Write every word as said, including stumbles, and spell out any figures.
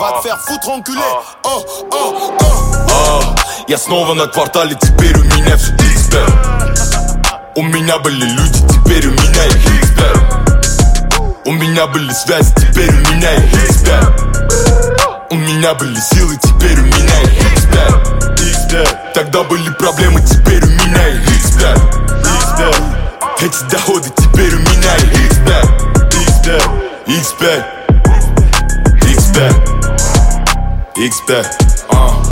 Va te faire foutre enculé. Oh, oh, oh. А, я снова на квартале, теперь у меня все икс пи. У меня были люди, теперь у меня их икс пи. У меня были связи, теперь у меня их икс пи. У меня были силы, теперь у меня их икс пи. икс пи. Тогда были проблемы, теперь у меня их икс пи. икс пи. Эти доходы, теперь у меня их икс пи. икс пи. икс пи. икс пи. икс пи.